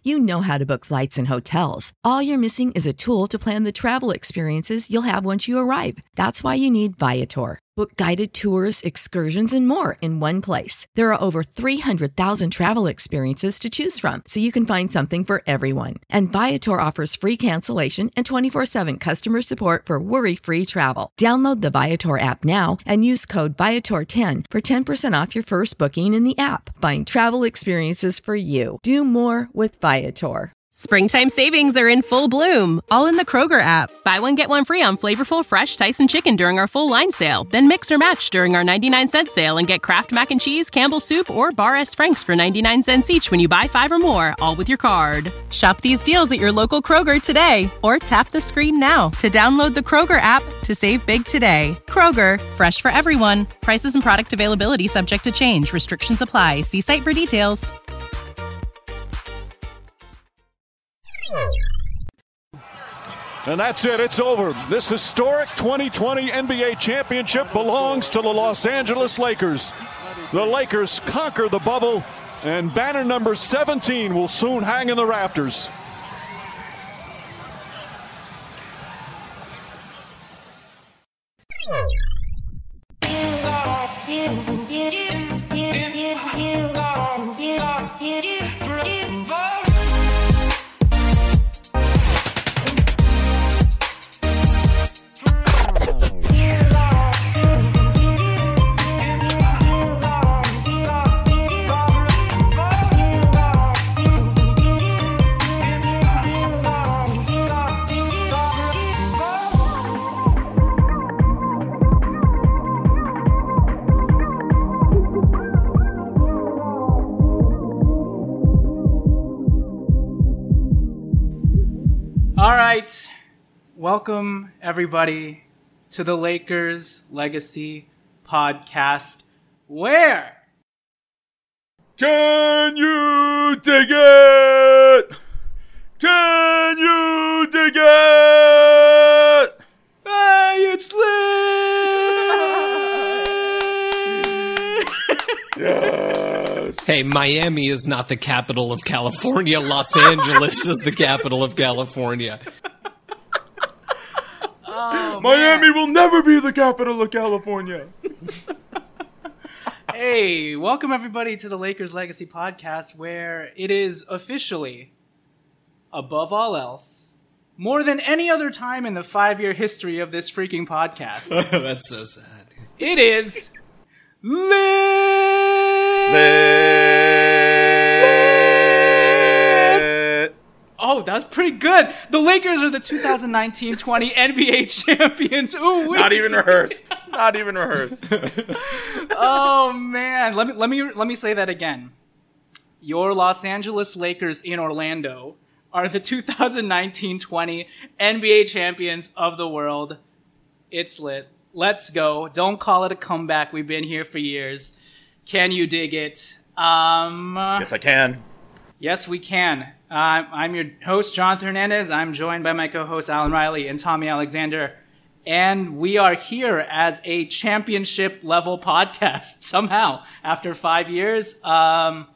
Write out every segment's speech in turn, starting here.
You know how to book flights and hotels. All you're missing is a tool to plan the travel experiences you'll have once you arrive. That's why you need Viator. Book guided tours, excursions, and more in one place. There are over 300,000 travel experiences to choose from, so you can find something for everyone. And Viator offers free cancellation and 24/7 customer support for worry-free travel. Download the Viator app now and use code Viator10 for 10% off your first booking in the app. Find travel experiences for you. Do more with Viator. Springtime savings are in full bloom, all in the Kroger app. Buy one, get one free on flavorful, fresh Tyson chicken during our full line sale. Then mix or match during our 99-cent sale and get Kraft Mac and Cheese, Campbell's Soup, or Bar S. Frank's for 99 cents each when you buy 5 or more, all with your card. Shop these deals at your local Kroger today, or tap the screen now to download the Kroger app to save big today. Kroger, fresh for everyone. Prices and product availability subject to change. Restrictions apply. See site for details. And that's it. It's over. This historic 2020 NBA championship belongs to the Los Angeles Lakers. The Lakers conquer the bubble, and banner number 17 will soon hang in the rafters. All right, welcome everybody to the Lakers Legacy Podcast. Where? Can you dig it? Can you dig it? Hey, it's lit! Yes. Hey, Miami is not the capital of California. Los Angeles is the capital of California. Oh, Miami will never be the capital of California. Hey, welcome everybody to the Lakers Legacy Podcast, where it is officially, above all else, more than any other time in the 5-year history of this freaking podcast, That's so sad. it is lit! Oh, that was pretty good. The Lakers are the 2019-20 NBA champions. Ooh, Not even rehearsed. Not even rehearsed. Oh man, let me say that again. Your Los Angeles Lakers in Orlando are the 2019-20 NBA champions of the world. It's lit. Let's go. Don't call it a comeback. We've been here for years. Can you dig it? Yes, I can. Yes, we can. I'm your host, Jonathan Hernandez. I'm joined by my co-hosts, Alan Riley and Tommy Alexander. And we are here as a championship-level podcast, somehow, after 5 years. Tommy,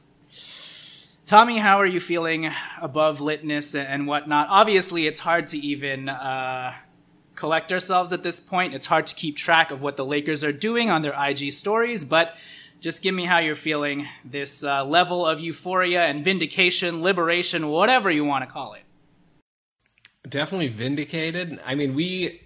how are you feeling above litness and whatnot? Obviously, it's hard to even collect ourselves at this point. It's hard to keep track of what the Lakers are doing on their IG stories, but just give me how you're feeling, this level of euphoria and vindication, liberation, whatever you want to call it. Definitely vindicated. I mean,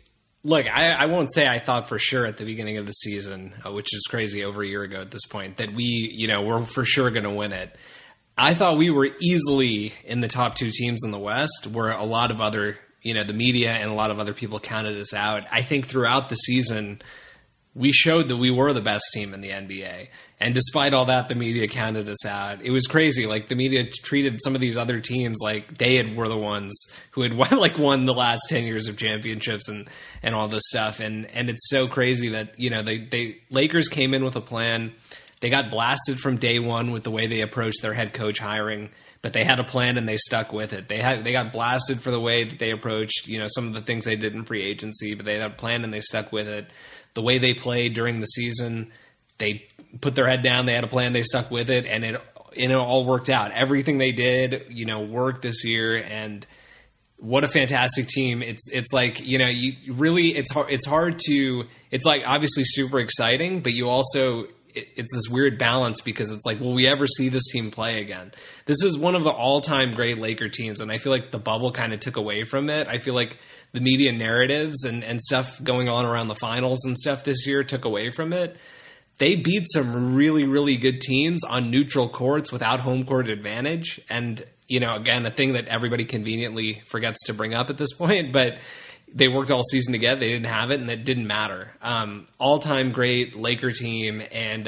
I won't say I thought for sure at the beginning of the season, which is crazy, over a year ago at this point, that we're for sure going to win it. I thought we were easily in the top 2 teams in the West, where a lot of other, the media and a lot of other people counted us out. I think throughout the season, we showed that we were the best team in the NBA. And despite all that, the media counted us out. It was crazy. Like, the media treated some of these other teams like they were the ones who had won the last 10 years of championships and all this stuff. And it's so crazy that, the Lakers came in with a plan. They got blasted from day one with the way they approached their head coach hiring, but they had a plan and they stuck with it. They got blasted for the way that they approached, some of the things they did in free agency, but they had a plan and they stuck with it. The way they played during the season, they put their head down, they had a plan, they stuck with it, and it all worked out. Everything they did, worked this year, and what a fantastic team. It's like, you really, it's hard to, it's like obviously super exciting, but you also, it's this weird balance because it's like, will we ever see this team play again? This is one of the all-time great Laker teams, and I feel like the bubble kind of took away from it. I feel like the media narratives and stuff going on around the finals and stuff this year took away from it. They beat some really, really good teams on neutral courts without home court advantage. And, again, a thing that everybody conveniently forgets to bring up at this point, but they worked all season together. They didn't have it, and it didn't matter. All-time great Laker team, and,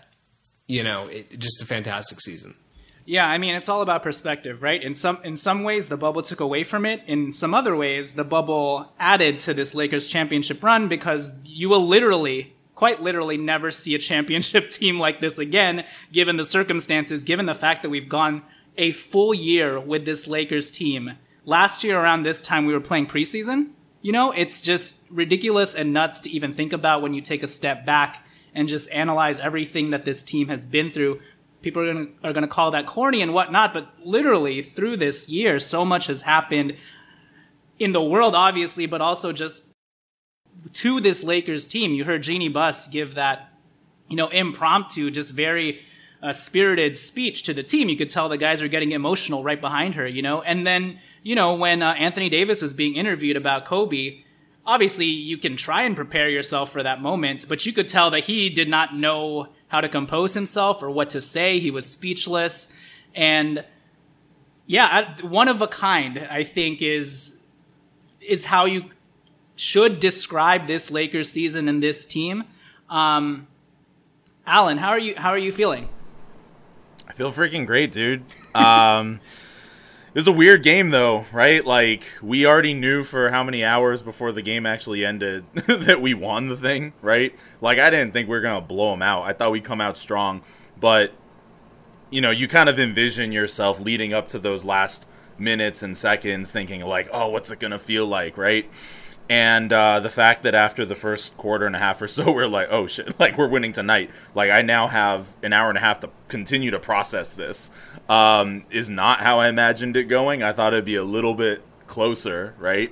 just a fantastic season. Yeah, I mean, it's all about perspective, right? In some ways, the bubble took away from it. In some other ways, the bubble added to this Lakers championship run because you will quite literally never see a championship team like this again, given the circumstances, given the fact that we've gone a full year with this Lakers team. Last year around this time, we were playing preseason. It's just ridiculous and nuts to even think about when you take a step back and just analyze everything that this team has been through. People are going to call that corny and whatnot, but literally through this year, so much has happened in the world, obviously, but also just to this Lakers team. You heard Jeannie Buss give that, impromptu, just very spirited speech to the team. You could tell the guys are getting emotional right behind her, And then, when Anthony Davis was being interviewed about Kobe, obviously you can try and prepare yourself for that moment, but you could tell that he did not know how to compose himself or what to say. He was speechless. And yeah, one of a kind, I think, is how you should describe this Lakers season and this team. Alan, how are you feeling? I feel freaking great, dude. It was a weird game, though, right? Like, we already knew for how many hours before the game actually ended that we won the thing, right? Like, I didn't think we were going to blow them out. I thought we'd come out strong. But, you kind of envision yourself leading up to those last minutes and seconds thinking, like, oh, what's it going to feel like, right? And the fact that after the first quarter and a half or so, we're like, oh, shit, like, we're winning tonight. Like, I now have an hour and a half to continue to process this. Is not how I imagined it going. I thought it'd be a little bit closer, right?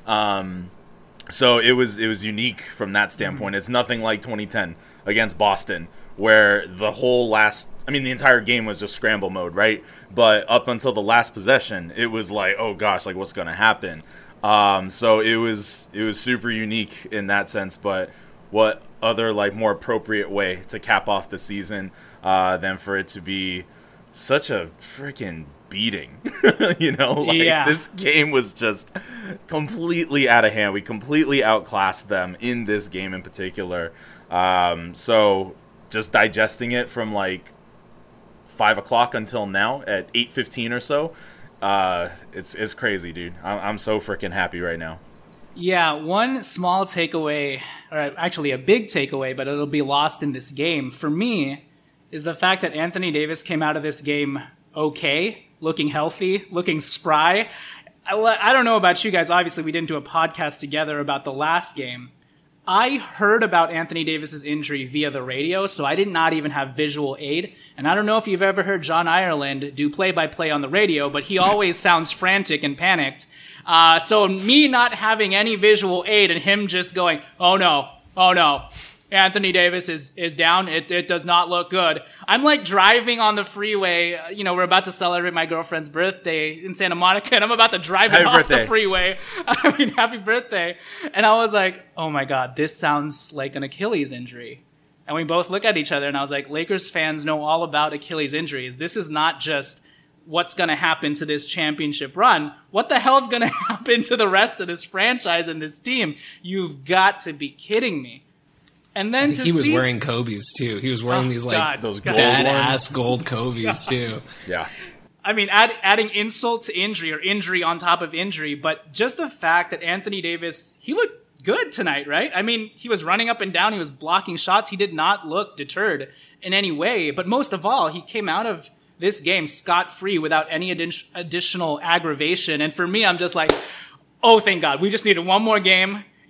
So it was unique from that standpoint. It's nothing like 2010 against Boston, where the entire game was just scramble mode, right? But up until the last possession, it was like, oh gosh, like what's going to happen? So it was super unique in that sense, but what other like more appropriate way to cap off the season than for it to be such a freaking beating. This game was just completely out of hand. We completely outclassed them in this game in particular. So just digesting it from like 5 o'clock until now at 8:15 or so, it's crazy, dude. I'm so freaking happy right now. Yeah, one small takeaway, or actually a big takeaway, but it'll be lost in this game for me, is the fact that Anthony Davis came out of this game okay, looking healthy, looking spry. I don't know about you guys. Obviously, we didn't do a podcast together about the last game. I heard about Anthony Davis's injury via the radio, so I did not even have visual aid. And I don't know if you've ever heard John Ireland do play-by-play on the radio, but he always sounds frantic and panicked. So me not having any visual aid and him just going, oh no, Anthony Davis is down. It does not look good. I'm like driving on the freeway. We're about to celebrate my girlfriend's birthday in Santa Monica, and I'm about to drive off the freeway. Happy birthday. And I was like, oh my God, this sounds like an Achilles injury. And we both look at each other, and I was like, Lakers fans know all about Achilles injuries. This is not just what's going to happen to this championship run. What the hell's going to happen to the rest of this franchise and this team? You've got to be kidding me. And then he was wearing Kobe's too. He was wearing those badass gold Kobe's too. Yeah. I mean, adding insult to injury or injury on top of injury, but just the fact that Anthony Davis, he looked good tonight, right? I mean, he was running up and down. He was blocking shots. He did not look deterred in any way. But most of all, he came out of this game scot-free without any additional aggravation. And for me, I'm just like, oh, thank God. We just needed one more game.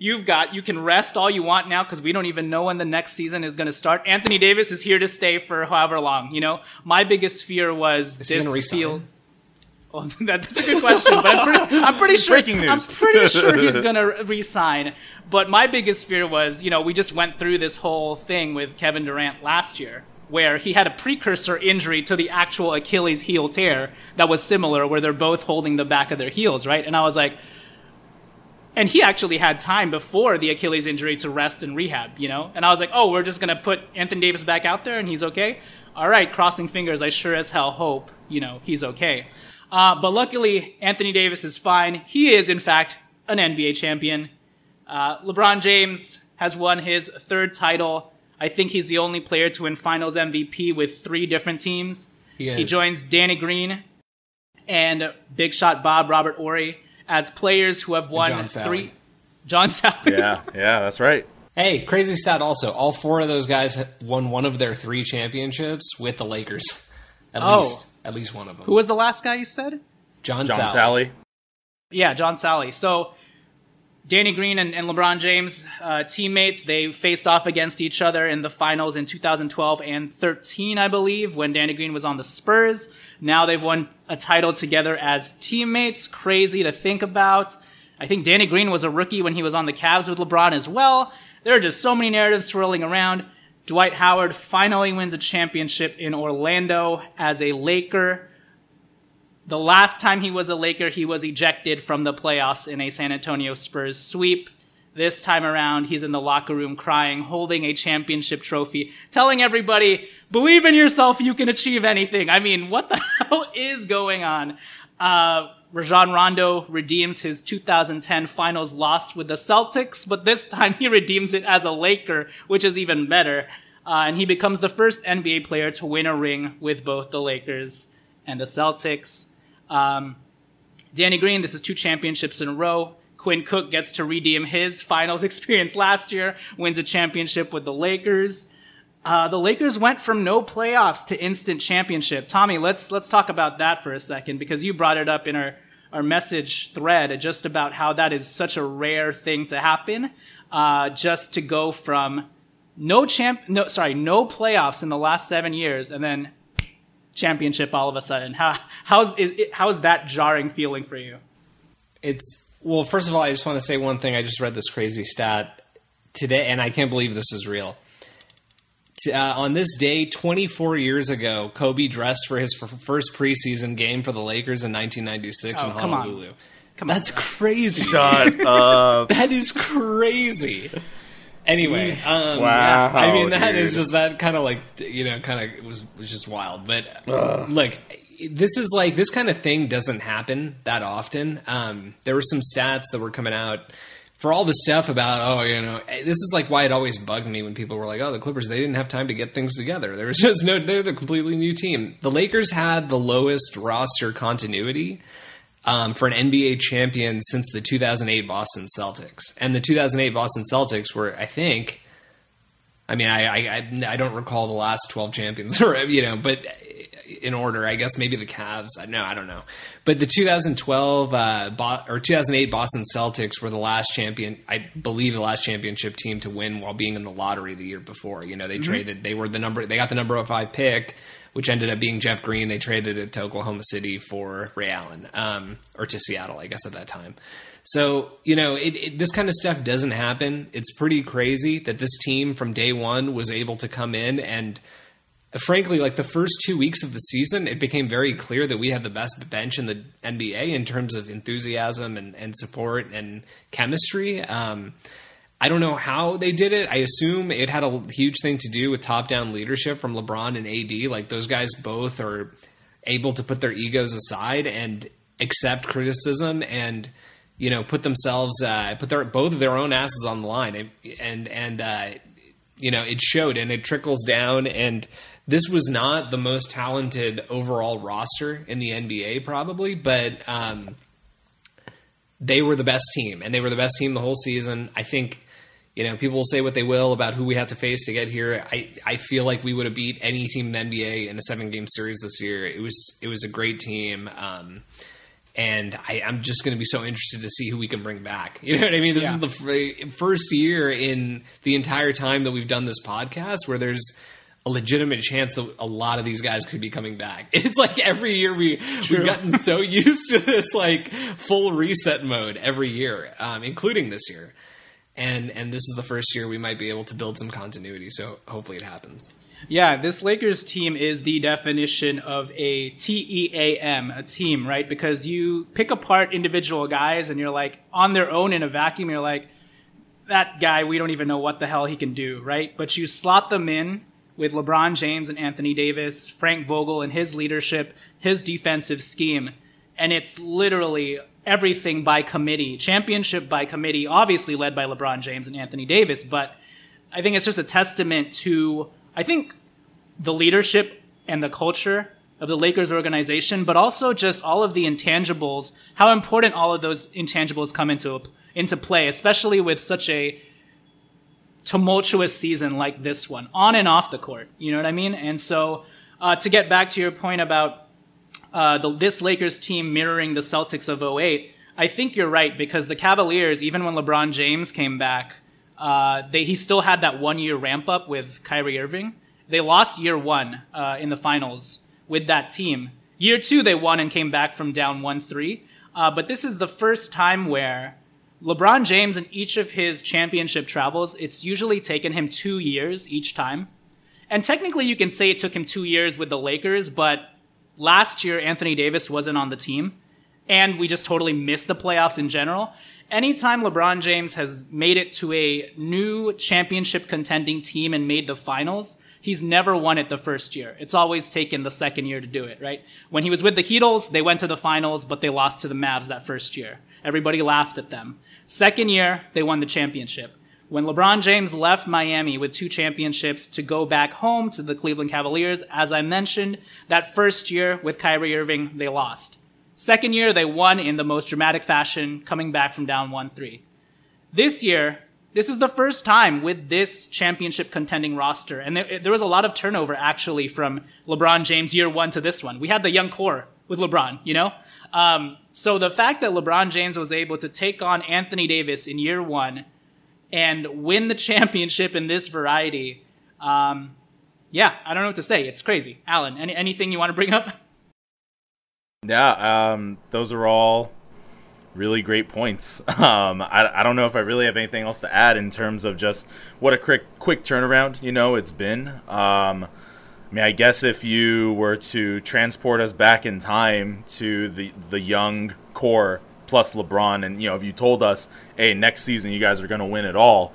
you can rest all you want now because we don't even know when the next season is going to start. Anthony Davis is here to stay for however long. My biggest fear was this field. Oh, that's a good question, but I'm pretty sure. Breaking news. I'm pretty sure he's going to re-sign. But my biggest fear was, we just went through this whole thing with Kevin Durant last year, where he had a precursor injury to the actual Achilles heel tear that was similar, where they're both holding the back of their heels, right? And I was like, and he actually had time before the Achilles injury to rest and rehab, And I was like, oh, we're just going to put Anthony Davis back out there and he's okay? All right, crossing fingers, I sure as hell hope, he's okay. But luckily, Anthony Davis is fine. He is, in fact, an NBA champion. LeBron James has won his third title. I think he's the only player to win Finals MVP with 3 different teams. He joins Danny Green and Big Shot Bob Robert Horry as players who have won 3. John Sally. Yeah, that's right. Hey, crazy stat also. All 4 of those guys won one of their 3 championships with the Lakers. At least one of them. Who was the last guy you said? John Sally. Yeah, John Sally. So Danny Green and LeBron James, teammates, they faced off against each other in the finals in 2012 and 13, I believe, when Danny Green was on the Spurs. Now they've won a title together as teammates. Crazy to think about. I think Danny Green was a rookie when he was on the Cavs with LeBron as well. There are just so many narratives swirling around. Dwight Howard finally wins a championship in Orlando as a Laker. The last time he was a Laker, he was ejected from the playoffs in a San Antonio Spurs sweep. This time around, he's in the locker room crying, holding a championship trophy, telling everybody, believe in yourself, you can achieve anything. I mean, what the hell is going on? Rajon Rondo redeems his 2010 finals loss with the Celtics, but this time he redeems it as a Laker, which is even better. And he becomes the first NBA player to win a ring with both the Lakers and the Celtics. Danny Green, this is 2 championships in a row. Quinn Cook gets to redeem his finals experience last year, wins a championship with the Lakers. The Lakers went from no playoffs to instant championship. Tommy, let's talk about that for a second, because you brought it up in our message thread just about how that is such a rare thing to happen. Just to go from no playoffs in the last 7 years and then championship all of a sudden. How's that jarring feeling for you? Well, first of all, I just want to say one thing. I just read this crazy stat today, and I can't believe this is real. On this day, 24 years ago, Kobe dressed for his first preseason game for the Lakers in 1996 in Honolulu. Come on. That's crazy. Shut up. That is crazy. Anyway, wow. I mean, that is just that kind of was just wild. But look, this kind of thing doesn't happen that often. There were some stats that were coming out for all the stuff about, this is like why it always bugged me when people were like, oh, the Clippers, they didn't have time to get things together. There was just they're the completely new team. The Lakers had the lowest roster continuity for an NBA champion since the 2008 Boston Celtics. And the 2008 Boston Celtics were, I don't recall the last 12 champions, but in order, I guess maybe the Cavs. No, I don't know. But the 2012 or 2008 Boston Celtics were the last champion, I believe the last championship team to win while being in the lottery the year before. They traded, they got the number 5 pick, which ended up being Jeff Green. They traded it to Oklahoma City for Ray Allen, or to Seattle, I guess, at that time. So, this kind of stuff doesn't happen. It's pretty crazy that this team from day one was able to come in and, frankly, like the first 2 weeks of the season, it became very clear that we had the best bench in the NBA in terms of enthusiasm and support and chemistry. I don't know how they did it. I assume it had a huge thing to do with top-down leadership from LeBron and AD. Like, those guys both are able to put their egos aside and accept criticism and, put themselves, both of their own asses on the line. And it showed, and it trickles down. And this was not the most talented overall roster in the NBA, probably, but they were the best team, and they were the best team the whole season. I think, people will say what they will about who we had to face to get here. I feel like we would have beat any team in the NBA in a 7-game series this year. It was a great team. And I'm just going to be so interested to see who we can bring back. You know what I mean? This is the first year in the entire time that we've done this podcast where there's a legitimate chance that a lot of these guys could be coming back. It's like every year we've gotten so used to this like full reset mode every year, including this year. And this is the first year we might be able to build some continuity. So hopefully it happens. Yeah, this Lakers team is the definition of a TEAM, a team, right? Because you pick apart individual guys and you're like, on their own in a vacuum, you're like, that guy, we don't even know what the hell he can do, right? But you slot them in with LeBron James and Anthony Davis, Frank Vogel and his leadership, his defensive scheme, and it's literally everything by committee, championship by committee, obviously led by LeBron James and Anthony Davis, but I think it's just a testament to, I think, the leadership and the culture of the Lakers organization, but also just all of the intangibles, how important all of those intangibles come into play, especially with such a tumultuous season like this one, on and off the court. You know what I mean? And so to get back to your point about this Lakers team mirroring the Celtics of 2008, I think you're right, because the Cavaliers, even when LeBron James came back, he still had that 1 year ramp up with Kyrie Irving. They lost year one in the finals with that team. Year two, they won and came back from down 1-3. But this is the first time where LeBron James, in each of his championship travels, it's usually taken him 2 years each time. And technically you can say it took him 2 years with the Lakers, but last year Anthony Davis wasn't on the team. And we just totally missed the playoffs in general. Anytime LeBron James has made it to a new championship contending team and made the finals, he's never won it the first year. It's always taken the second year to do it, right? When he was with the Heatles, they went to the finals, but they lost to the Mavs that first year. Everybody laughed at them. Second year, they won the championship. When LeBron James left Miami with 2 championships to go back home to the Cleveland Cavaliers, as I mentioned, that first year with Kyrie Irving, they lost. Second year, they won in the most dramatic fashion, coming back from down 1-3. This year, this is the first time with this championship contending roster. And there was a lot of turnover, actually, from LeBron James year one to this one. We had the young core with LeBron, you know? So the fact that LeBron James was able to take on Anthony Davis in year one and win the championship in this variety, I don't know what to say. It's crazy. Alan, anything you want to bring up? Yeah, those are all really great points. I don't know if I really have anything else to add in terms of just what a quick turnaround, it's been. I mean, I guess if you were to transport us back in time to the young core plus LeBron, and if you told us, hey, next season you guys are going to win it all,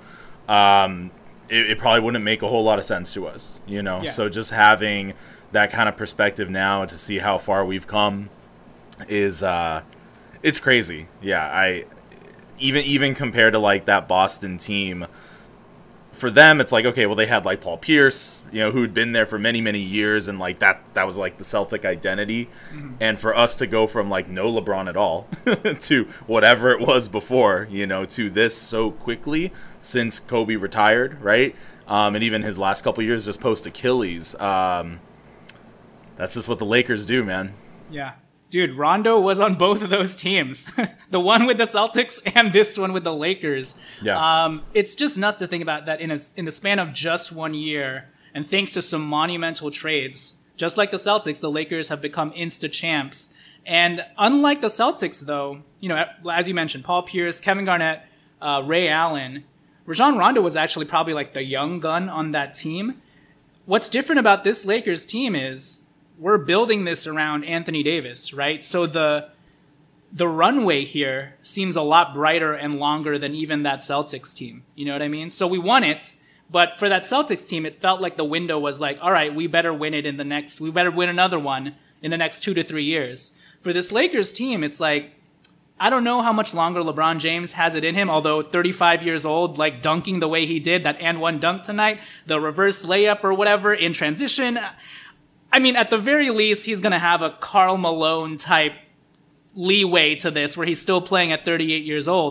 it probably wouldn't make a whole lot of sense to us, Yeah. So just having that kind of perspective now to see how far we've come is it's crazy. Yeah, even compared to like that Boston team, for them it's like, okay, well, they had like Paul Pierce, who'd been there for many, many years, and like that was like the Celtic identity. Mm-hmm. And for us to go from like no LeBron at all to whatever it was before, to this so quickly since Kobe retired, right? And even his last couple years just post Achilles. That's just what the Lakers do, man. Yeah. Dude, Rondo was on both of those teams. The one with the Celtics and this one with the Lakers. Yeah. It's just nuts to think about that in the span of just 1 year, and thanks to some monumental trades, just like the Celtics, the Lakers have become insta-champs. And unlike the Celtics, though, as you mentioned, Paul Pierce, Kevin Garnett, Ray Allen, Rajon Rondo was actually probably like the young gun on that team. What's different about this Lakers team is we're building this around Anthony Davis, right? So the runway here seems a lot brighter and longer than even that Celtics team. You know what I mean? So we won it, but for that Celtics team, it felt like the window was like, all right, we better win it we better win another one in the next 2 to 3 years. For this Lakers team, it's like, I don't know how much longer LeBron James has it in him, although 35 years old, like dunking the way he did, that and one dunk tonight, the reverse layup or whatever in transition. I mean, at the very least, he's going to have a Karl Malone type leeway to this where he's still playing at 38 years old.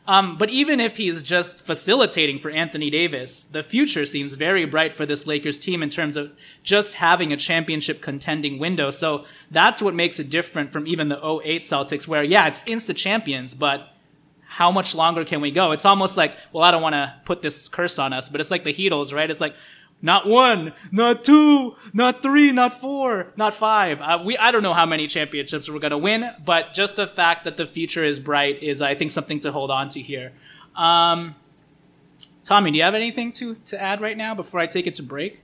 But even if he's just facilitating for Anthony Davis, the future seems very bright for this Lakers team in terms of just having a championship contending window. So that's what makes it different from even the 08 Celtics, where, yeah, it's instant champions, but how much longer can we go? It's almost like, well, I don't want to put this curse on us, but it's like the Heatles, right? It's like, not 1, not 2, not 3, not 4, not 5. I don't know how many championships we're going to win, but just the fact that the future is bright is, I think, something to hold on to here. Tommy, do you have anything to add right now before I take it to break?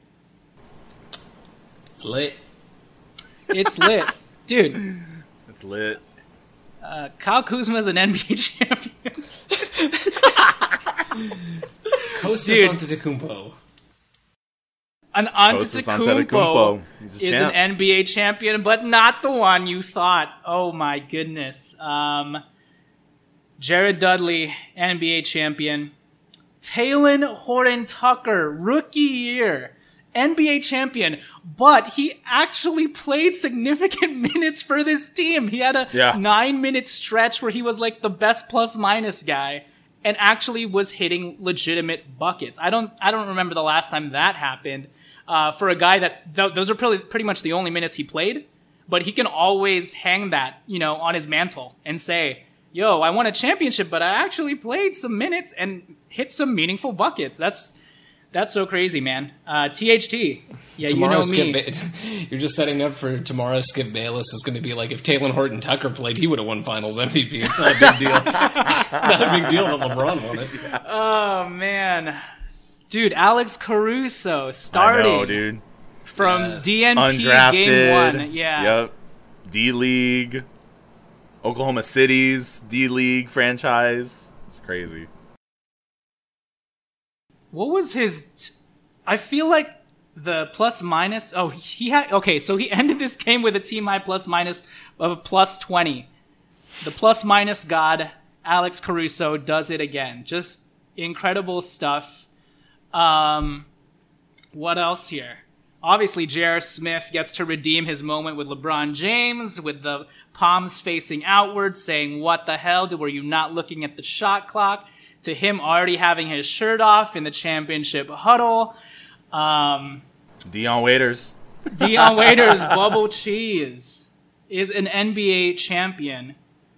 It's lit. It's lit. Dude. It's lit. Kyle Kuzma's an NBA champion. Kostas Antetokounmpo. An Antetokounmpo is an NBA champion, but not the one you thought. Oh my goodness. Jared Dudley, NBA champion. Talen Horton-Tucker, rookie year, NBA champion, but he actually played significant minutes for this team. He had a 9-minute stretch where he was like the best plus-minus guy and actually was hitting legitimate buckets. I don't remember the last time that happened. For a guy that those are pretty much the only minutes he played, but he can always hang that, on his mantle and say, yo, I won a championship, but I actually played some minutes and hit some meaningful buckets. That's so crazy, man. THT. Yeah, tomorrow, me. You're just setting up for tomorrow. Skip Bayless is going to be like, if Talen Horton-Tucker played, he would have won Finals MVP. It's not a big deal. Not a big deal that LeBron won it. Oh, man. Dude, Alex Caruso starting. I know, dude. From DNP Undrafted. Game 1. Yeah. Yep. D-League. Oklahoma City's D-League franchise. It's crazy. What was his... I feel like the plus-minus... Oh, he had... Okay, so he ended this game with a team-high plus-minus of plus 20. The plus-minus god, Alex Caruso, does it again. Just incredible stuff. What else here? Obviously, J.R. Smith gets to redeem his moment with LeBron James, with the palms facing outward, saying, what the hell, were you not looking at the shot clock? To him already having his shirt off in the championship huddle. Dion Waiters. Dion Waiters, Bubble Cheese, is an NBA champion.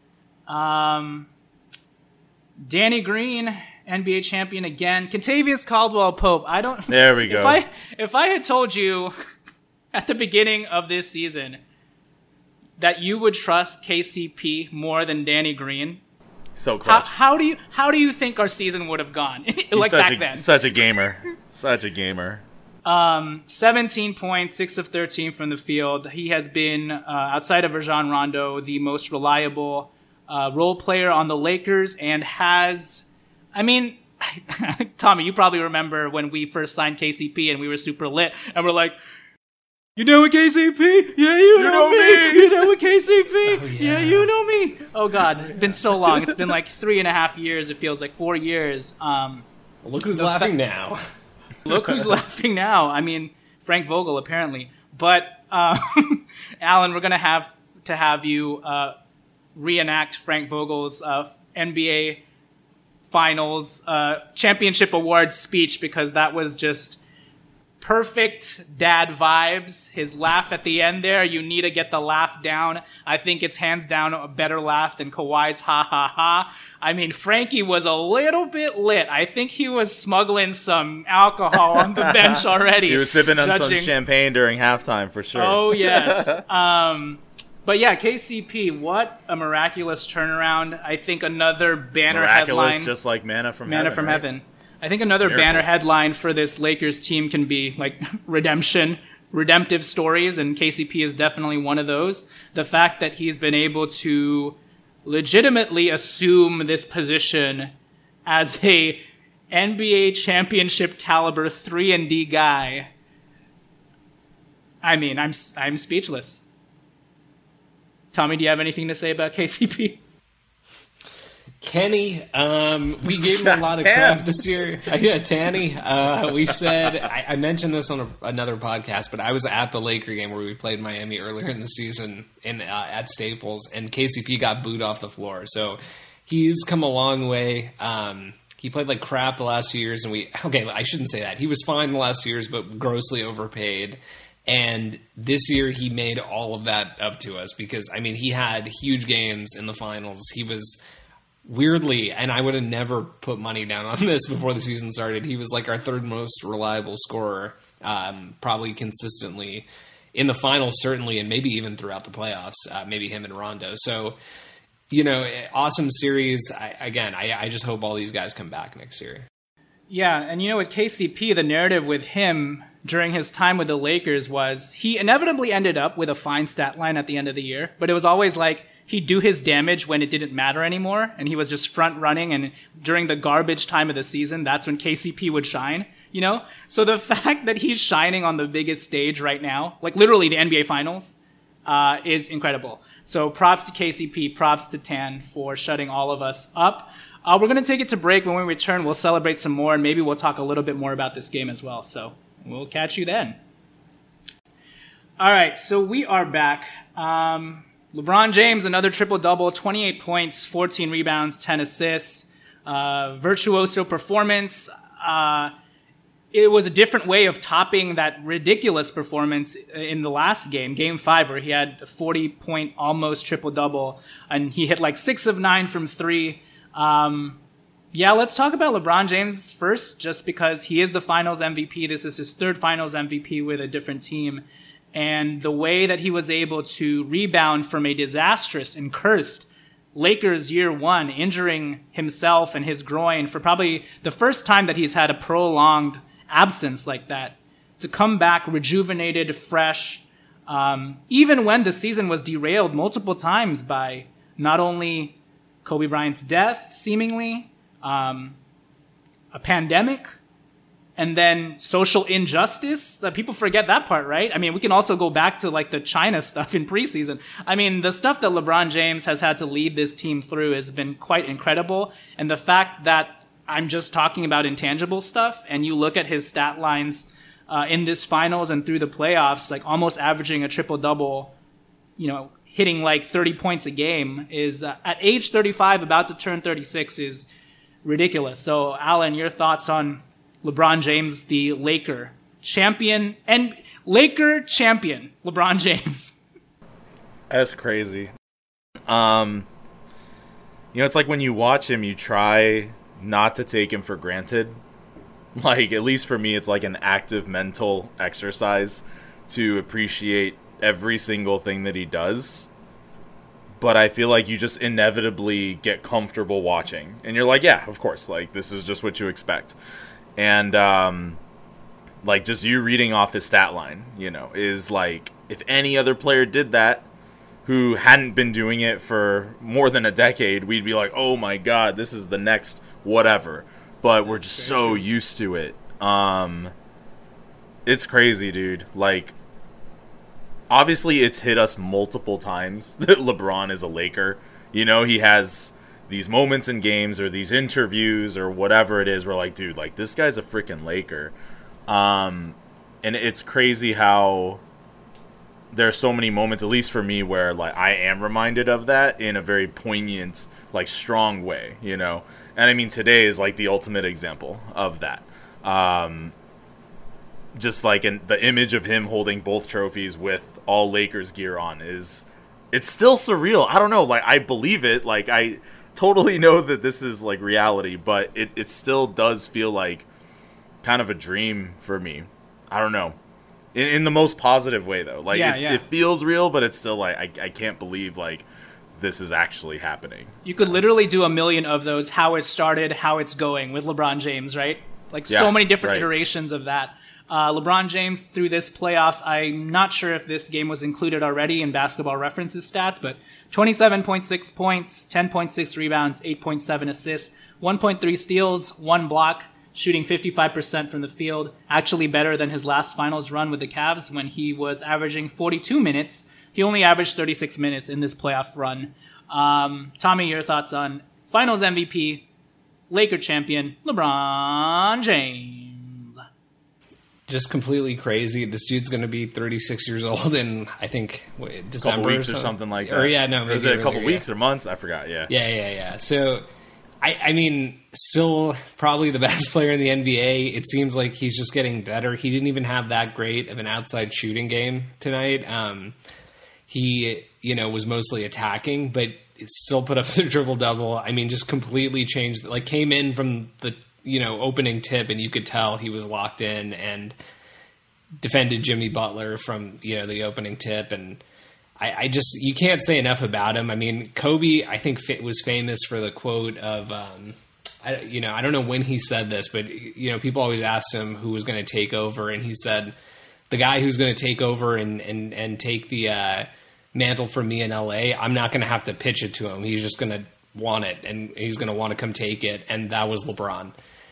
Danny Green, NBA champion again. Kentavious Caldwell-Pope. There we go. If I had told you at the beginning of this season that you would trust KCP more than Danny Green, so clutch. How do you think our season would have gone? Then. Such a gamer. Such a gamer. 17 points, 6 of 13 from the field. He has been, outside of Rajon Rondo, the most reliable role player on the Lakers, and has, Tommy, you probably remember when we first signed KCP and we were super lit, and we're like, you know what, KCP? Yeah, you know me. You know what, KCP? Oh, yeah, you know me. Oh, God, it's been so long. It's been like 3.5 years. It feels like 4 years. Look who's laughing now. Look who's laughing now. Frank Vogel, apparently. But, Alan, we're going to have you reenact Frank Vogel's NBA Finals championship awards speech, because that was just perfect dad vibes. His laugh at the end there, you need to get the laugh down. I think it's hands down a better laugh than Kawhi's ha ha ha. Frankie was a little bit lit. I think he was smuggling some alcohol on the bench already. He was sipping on some champagne during halftime for sure. Oh, yes. But yeah, KCP, what a miraculous turnaround. I think another banner headline. Just like manna from heaven. I think another banner headline for this Lakers team can be like redemptive stories, and KCP is definitely one of those. The fact that he's been able to legitimately assume this position as a NBA championship caliber 3-and-D guy. I'm speechless. Tommy, do you have anything to say about KCP? Kenny, we gave him a lot of crap this year. Yeah, Tanny. We said, I mentioned this on another podcast, but I was at the Laker game where we played Miami earlier in the season at Staples, and KCP got booed off the floor. So he's come a long way. He played like crap the last few years, and I shouldn't say that. He was fine the last few years, but grossly overpaid. And this year he made all of that up to us because, I mean, he had huge games in the finals. He was weirdly, and I would have never put money down on this before the season started, he was like our third most reliable scorer, probably consistently in the finals, certainly, and maybe even throughout the playoffs, maybe him and Rondo. So, awesome series. I just hope all these guys come back next year. Yeah, and with KCP, the narrative with him during his time with the Lakers was he inevitably ended up with a fine stat line at the end of the year, but it was always like he'd do his damage when it didn't matter anymore, and he was just front running, and during the garbage time of the season, that's when KCP would shine, So the fact that he's shining on the biggest stage right now, like literally the NBA Finals, is incredible. So props to KCP, props to Tan for shutting all of us up. We're going to take it to break. When we return, we'll celebrate some more, and maybe we'll talk a little bit more about this game as well. So we'll catch you then. All right, so we are back. LeBron James, another triple-double, 28 points, 14 rebounds, 10 assists. Virtuoso performance. It was a different way of topping that ridiculous performance in the last game, Game 5, where he had a 40-point almost triple-double, and he hit like 6 of 9 from 3. Let's talk about LeBron James first, just because he is the Finals MVP. This is his third Finals MVP with a different team. And the way that he was able to rebound from a disastrous and cursed Lakers year one, injuring himself and his groin for probably the first time that he's had a prolonged absence like that, to come back rejuvenated, fresh, even when the season was derailed multiple times by not only Kobe Bryant's death, seemingly, a pandemic, and then social injustice. That people forget that part, right? I mean, we can also go back to like the China stuff in preseason. I mean, the stuff that LeBron James has had to lead this team through has been quite incredible. And the fact that I'm just talking about intangible stuff, and you look at his stat lines in this finals and through the playoffs, like almost averaging a triple-double, hitting like 30 points a game, is at age 35, about to turn 36, is ridiculous. So, Alan, your thoughts on LeBron James, the Laker champion, and Laker champion, LeBron James? That's crazy. It's like when you watch him, you try not to take him for granted. Like, at least for me, it's like an active mental exercise to appreciate every single thing that he does. But I feel like you just inevitably get comfortable watching. And you're like, yeah, of course, like, this is just what you expect. And, like, just you reading off his stat line, is like, if any other player did that who hadn't been doing it for more than a decade, we'd be like, oh my God, this is the next whatever. But we're just so used to it. It's crazy, dude. Like, obviously it's hit us multiple times that LeBron is a Laker. He has these moments in games or these interviews or whatever it is, we're like, dude, like, this guy's a freaking Laker. And it's crazy how there are so many moments, at least for me, where like I am reminded of that in a very poignant, like, strong way, And I mean, today is like the ultimate example of that. Just like the image of him holding both trophies with all Lakers gear on it's still surreal. I don't know, like, I believe it. Like, I totally know that this is like reality, but it still does feel like kind of a dream for me. I don't know. In the most positive way, though. Like, it feels real, but it's still like, I can't believe, like, this is actually happening. You could literally do a million of those, how it started, how it's going with LeBron James, right? Like, so many different iterations of that. LeBron James, through this playoffs, I'm not sure if this game was included already in Basketball References stats, but 27.6 points, 10.6 rebounds, 8.7 assists, 1.3 steals, 1 block, shooting 55% from the field, actually better than his last finals run with the Cavs when he was averaging 42 minutes. He only averaged 36 minutes in this playoff run. Tommy, your thoughts on Finals MVP, Laker champion, LeBron James? Just completely crazy. This dude's going to be 36 years old in, I think, December. Couple weeks or something like that. Or yeah, no, maybe was it a couple earlier, weeks or months? I forgot. Yeah. Yeah. So, I mean, still probably the best player in the NBA. It seems like he's just getting better. He didn't even have that great of an outside shooting game tonight. He, was mostly attacking, but it still put up the triple-double. I mean, just completely changed. Like, came in from the opening tip, and you could tell he was locked in and defended Jimmy Butler from, the opening tip. And I just, you can't say enough about him. I mean, Kobe, I think, was famous for the quote of, I don't know when he said this, but, people always asked him who was going to take over. And he said, the guy who's going to take over and take the mantle from me in LA, I'm not going to have to pitch it to him. He's just going to want it, and he's going to want to come take it. And that was LeBron.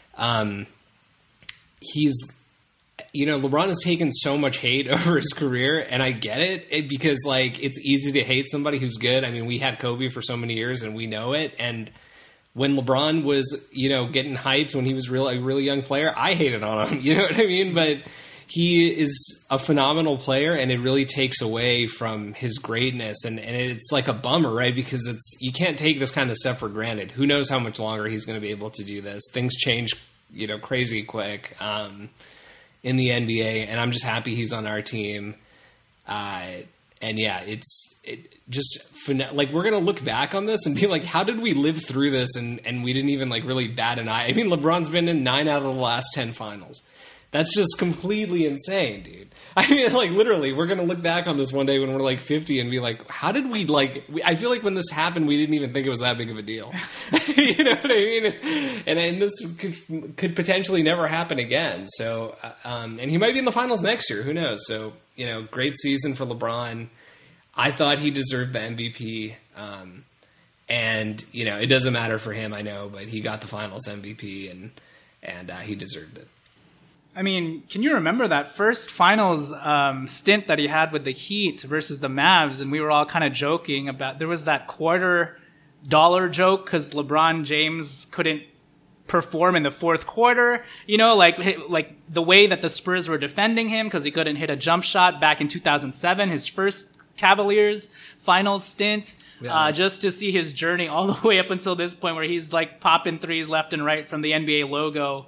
LeBron has taken so much hate over his career, and I get it because it's easy to hate somebody who's good. I mean, we had Kobe for so many years and we know it. And when LeBron was, getting hyped when he was a really young player, I hated on him, you know what I mean? But he is a phenomenal player, and it really takes away from his greatness. And it's like a bummer, right? Because you can't take this kind of stuff for granted. Who knows how much longer he's going to be able to do this? Things change, crazy quick in the NBA, and I'm just happy he's on our team. And yeah, we're going to look back on this and be like, how did we live through this? And we didn't even really bat an eye. I mean, LeBron's been in 9 out of the last 10 finals. That's just completely insane, dude. I mean, literally, we're going to look back on this one day when we're 50 and be like, how did we I feel like when this happened, we didn't even think it was that big of a deal. You know what I mean? And this could potentially never happen again. So, and he might be in the finals next year. Who knows? So, great season for LeBron. I thought he deserved the MVP. And, it doesn't matter for him, I know, but he got the finals MVP and he deserved it. I mean, can you remember that first finals stint that he had with the Heat versus the Mavs? And we were all kind of joking about, there was that $250 joke because LeBron James couldn't perform in the fourth quarter, like the way that the Spurs were defending him because he couldn't hit a jump shot back in 2007, his first Cavaliers finals stint, just to see his journey all the way up until this point where he's popping threes left and right from the NBA logo.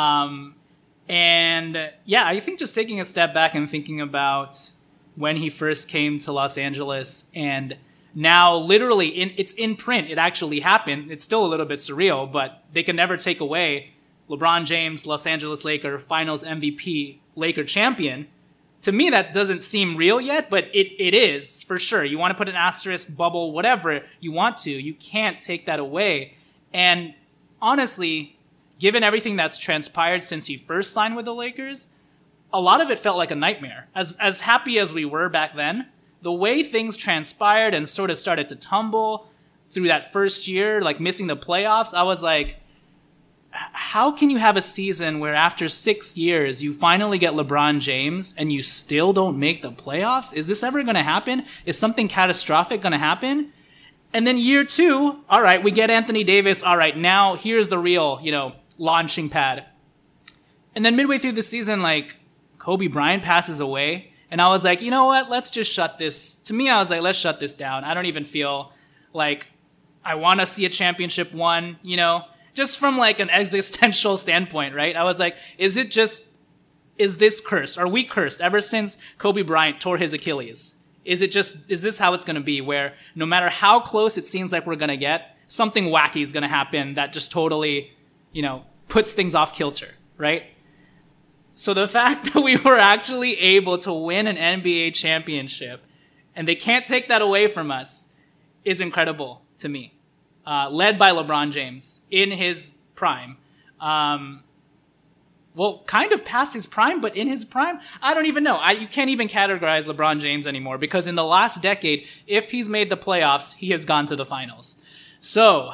And yeah, I think just taking a step back and thinking about when he first came to Los Angeles and now literally it's in print. It actually happened. It's still a little bit surreal, but they can never take away LeBron James, Los Angeles Laker, finals MVP, Laker champion. To me, that doesn't seem real yet, but it is for sure. You want to put an asterisk, bubble, whatever you want to. You can't take that away. And honestly, given everything that's transpired since he first signed with the Lakers, a lot of it felt like a nightmare. As happy as we were back then, the way things transpired and sort of started to tumble through that first year, missing the playoffs, I was like, how can you have a season where after 6 years you finally get LeBron James and you still don't make the playoffs? Is this ever going to happen? Is something catastrophic going to happen? And then year 2, all right, we get Anthony Davis. All right, now here's the real, launching pad. And then midway through the season, Kobe Bryant passes away. And I was like, you know what? Let's just shut this. To me, I was like, let's shut this down. I don't even feel like I want to see a championship won, just from an existential standpoint, right? I was like, is this cursed? Are we cursed ever since Kobe Bryant tore his Achilles? Is this how it's going to be where no matter how close it seems like we're going to get, something wacky is going to happen that just totally, puts things off kilter, right? So the fact that we were actually able to win an NBA championship and they can't take that away from us is incredible to me. Led by LeBron James in his prime. Kind of past his prime, but in his prime? I don't even know. You can't even categorize LeBron James anymore because in the last decade, if he's made the playoffs, he has gone to the finals. So,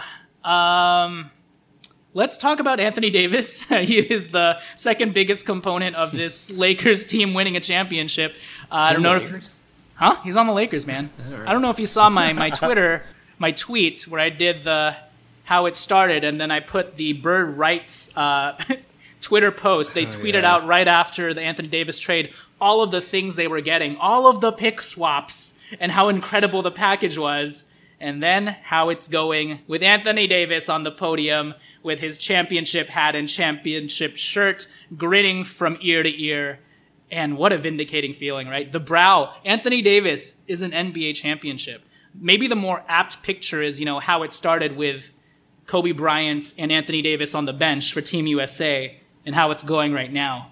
let's talk about Anthony Davis. He is the second biggest component of this Lakers team winning a championship. I don't know if... Huh? He's on the Lakers, man. Right. I don't know if you saw my Twitter, my tweet where I did how it started, and then I put the bird rights Twitter post. They tweeted out right after the Anthony Davis trade all of the things they were getting, all of the pick swaps, and how incredible the package was. And then how it's going with Anthony Davis on the podium with his championship hat and championship shirt, grinning from ear to ear. And what a vindicating feeling, right? The brow. Anthony Davis is an NBA championship. Maybe the more apt picture is, how it started with Kobe Bryant and Anthony Davis on the bench for Team USA and how it's going right now,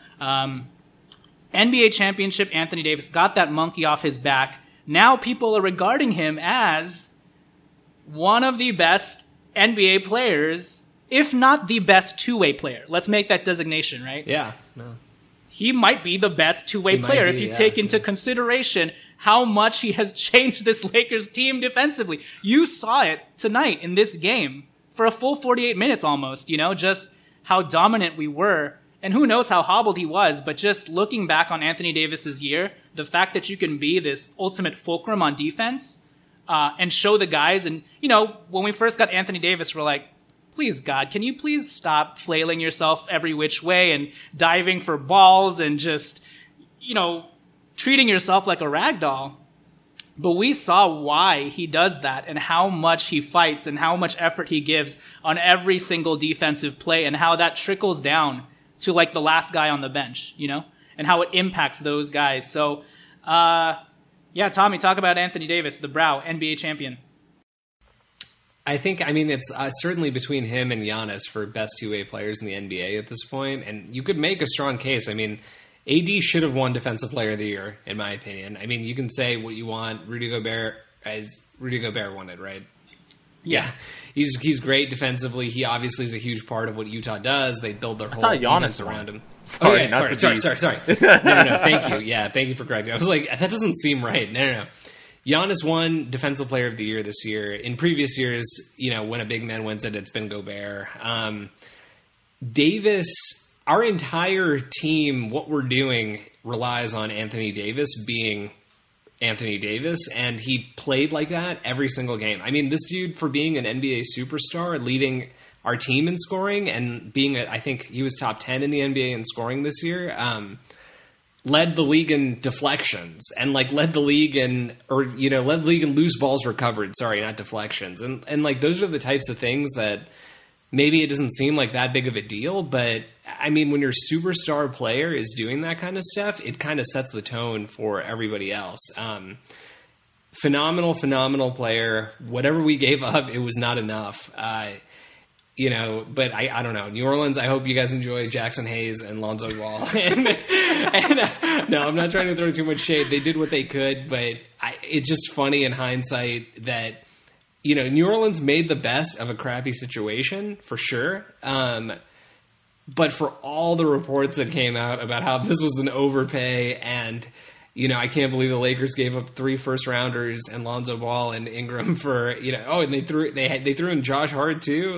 NBA championship, Anthony Davis got that monkey off his back. Now people are regarding him as one of the best NBA players, if not the best two-way player. Let's make that designation, right? Yeah. No. He might be the best two-way player if you take into consideration how much he has changed this Lakers team defensively. You saw it tonight in this game for a full 48 minutes almost, just how dominant we were. And who knows how hobbled he was, but just looking back on Anthony Davis's year, the fact that you can be this ultimate fulcrum on defense and show the guys. And, when we first got Anthony Davis, we're like, please, God, can you please stop flailing yourself every which way and diving for balls and just, treating yourself like a rag doll? But we saw why he does that and how much he fights and how much effort he gives on every single defensive play and how that trickles down to like the last guy on the bench, and how it impacts those guys. So, Tommy, talk about Anthony Davis, the brow, NBA champion. I think, it's certainly between him and Giannis for best two-way players in the NBA at this point, and you could make a strong case. AD should have won Defensive Player of the Year, in my opinion. You can say what you want. Rudy Gobert won it, right? Yeah. He's great defensively. He obviously is a huge part of what Utah does. They build their whole defense around him. Sorry. Sorry. No. Thank you. Yeah, thank you for correcting. I was like, that doesn't seem right. No. Giannis won Defensive Player of the Year this year. In previous years, when a big man wins it, it's been Gobert. Davis, our entire team, what we're doing relies on Anthony Davis being Anthony Davis, and he played like that every single game. This dude, for being an NBA superstar, leading our team in scoring and being, I think he was top 10 in the NBA in scoring this year, led the league in deflections and led the league in loose balls recovered. Sorry, not deflections. And those are the types of things that maybe it doesn't seem like that big of a deal, but when your superstar player is doing that kind of stuff, it kind of sets the tone for everybody else. Phenomenal player. Whatever we gave up, it was not enough. But I don't know. New Orleans, I hope you guys enjoy Jackson Hayes and Lonzo Ball. No, I'm not trying to throw too much shade. They did what they could, but it's just funny in hindsight that, New Orleans made the best of a crappy situation, for sure. But for all the reports that came out about how this was an overpay and, I can't believe the Lakers gave up 3 first-rounders and Lonzo Ball and Ingram for, and they threw in Josh Hart too,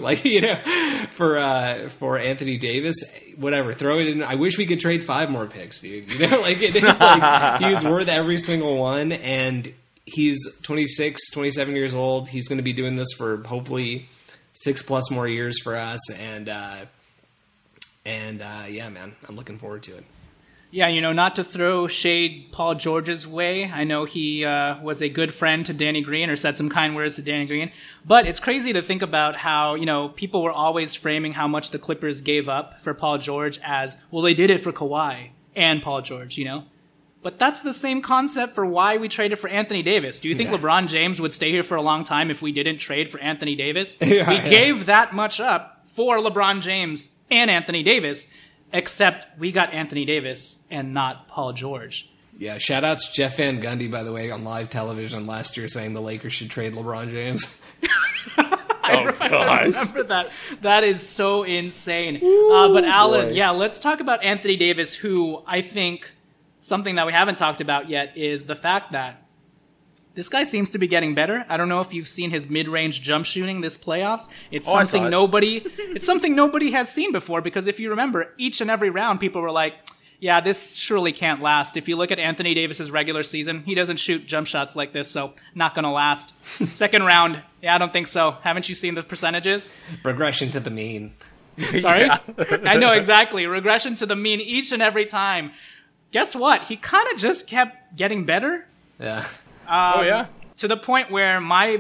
for Anthony Davis. Whatever, throw it in. I wish we could trade 5 more picks, dude. It's like he's worth every single one, and he's 26, 27 years old. He's going to be doing this for hopefully 6+ more years for us, and yeah, man, I'm looking forward to it. Yeah, not to throw shade Paul George's way. I know he was a good friend to Danny Green or said some kind words to Danny Green. But it's crazy to think about how, people were always framing how much the Clippers gave up for Paul George as, well, they did it for Kawhi and Paul George, But that's the same concept for why we traded for Anthony Davis. Do you think LeBron James would stay here for a long time if we didn't trade for Anthony Davis? We gave that much up for LeBron James and Anthony Davis. Except we got Anthony Davis and not Paul George. Yeah, shout-outs Jeff Van Gundy, by the way, on live television last year saying the Lakers should trade LeBron James. I remember that. That is so insane. But Alan, let's talk about Anthony Davis, who I think something that we haven't talked about yet is the fact that this guy seems to be getting better. I don't know if you've seen his mid-range jump shooting this playoffs. It's something nobody has seen before, because if you remember, each and every round people were like, yeah, this surely can't last. If you look at Anthony Davis's regular season, he doesn't shoot jump shots like this, so not going to last. Second round, I don't think so. Haven't you seen the percentages? Regression to the mean. Sorry? I know, exactly. Regression to the mean each and every time. Guess what? He kind of just kept getting better. Yeah. To the point where my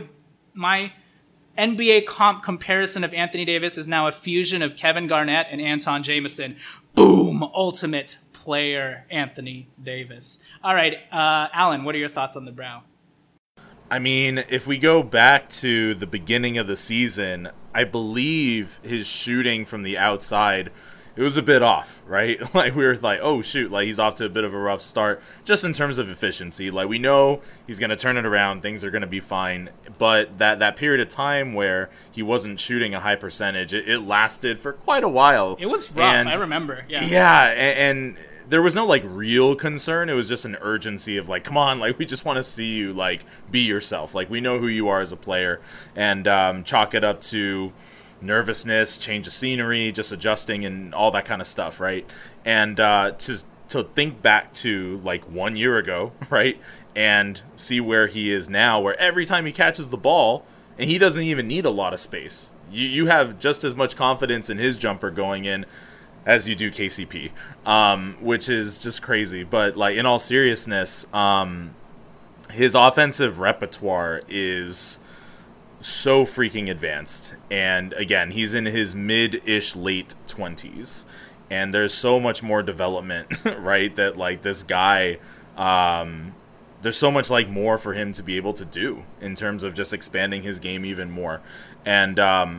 NBA comparison of Anthony Davis is now a fusion of Kevin Garnett and Anton Jameson. Boom! Ultimate player, Anthony Davis. All right, Alan, what are your thoughts on the Brow? I mean, if we go back to the beginning of the season, I believe his shooting from the outside, it was a bit off, right? Like, we were like, oh, shoot, like, he's off to a bit of a rough start, just in terms of efficiency. Like, we know he's going to turn it around, things are going to be fine, but that period of time where he wasn't shooting a high percentage, it lasted for quite a while. It was rough, I remember. Yeah, and there was no, like, real concern. It was just an urgency of, like, come on, like, we just want to see you, like, be yourself. Like, we know who you are as a player, and chalk it up to nervousness, change of scenery, just adjusting and all that kind of stuff, right? And to think back to, like, 1 year ago, right, and see where he is now, where every time he catches the ball, and he doesn't even need a lot of space. You have just as much confidence in his jumper going in as you do KCP, which is just crazy. But, like, in all seriousness, his offensive repertoire is so freaking advanced. And, again, he's in his mid-ish late 20s. And there's so much more development, right, that, like, this guy, there's so much, like, more for him to be able to do in terms of just expanding his game even more. And,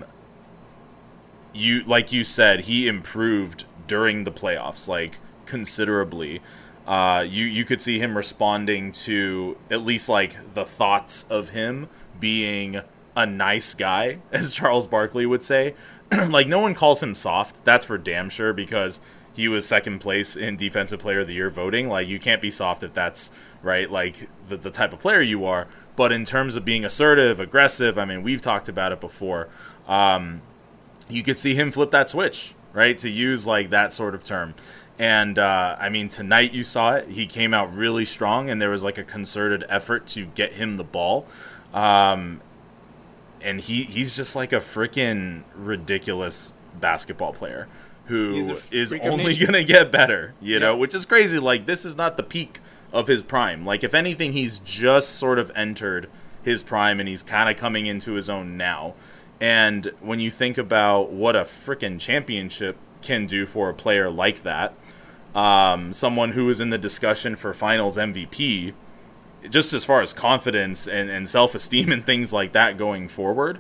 like you said, he improved during the playoffs, like, considerably. You could see him responding to at least, like, the thoughts of him being a nice guy, as Charles Barkley would say. Like, no one calls him soft, that's for damn sure, because he was second place in Defensive Player of the Year voting. Like, you can't be soft if that's, right, like, the type of player you are. But in terms of being assertive, aggressive, I mean, we've talked about it before. You could see him flip that switch, right, to use, like, that sort of term. And, I mean, tonight you saw it. He came out really strong, and there was, like, a concerted effort to get him the ball. And he's just, like, a freaking ridiculous basketball player who is only going to get better, you know, which is crazy. Like, this is not the peak of his prime. Like, if anything, he's just sort of entered his prime, and he's kind of coming into his own now. And when you think about what a freaking championship can do for a player like that, someone who is in the discussion for finals MVP, just as far as confidence and self-esteem and things like that going forward,